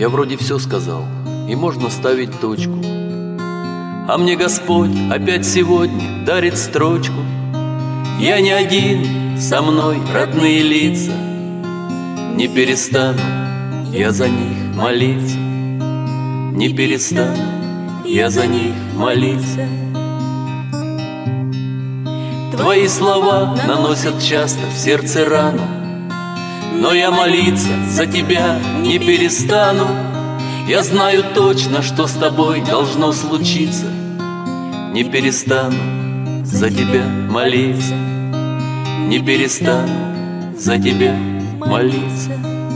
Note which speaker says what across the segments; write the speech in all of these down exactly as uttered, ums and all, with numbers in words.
Speaker 1: Я вроде все сказал, и можно ставить точку. А мне Господь опять сегодня дарит строчку. Я не один, со мной родные лица. Не перестану я за них молиться. Не перестану я за них молиться. Твои слова наносят часто в сердце рану, но я молиться за тебя не перестану. Я знаю точно, что с тобой должно случиться. Не перестану за тебя молиться. Не перестану за тебя молиться.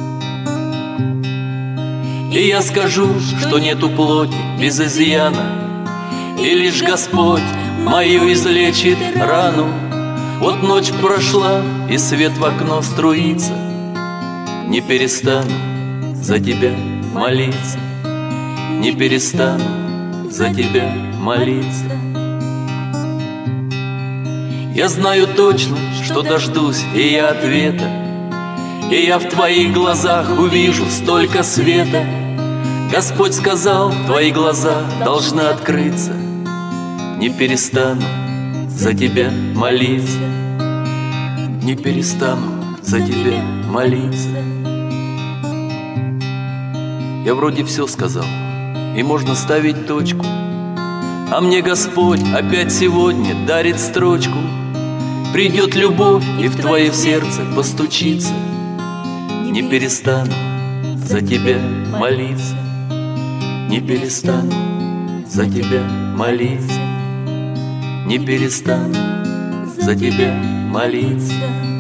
Speaker 1: И я скажу, что нету плоти без изъяна, и лишь Господь мою излечит рану. Вот ночь прошла, и свет в окно струится. Не перестану за тебя молиться. Не перестану за тебя молиться. Я знаю точно, что дождусь и я ответа, и я в твоих глазах увижу столько света. Господь сказал, твои глаза должны открыться. Не перестану за тебя молиться. Не перестану за тебя молиться. Я вроде все сказал, и можно ставить точку. А мне Господь опять сегодня дарит строчку. Придет любовь и в твое сердце постучится. Не перестану за тебя молиться. Не перестану за тебя молиться. Не перестану за тебя молиться.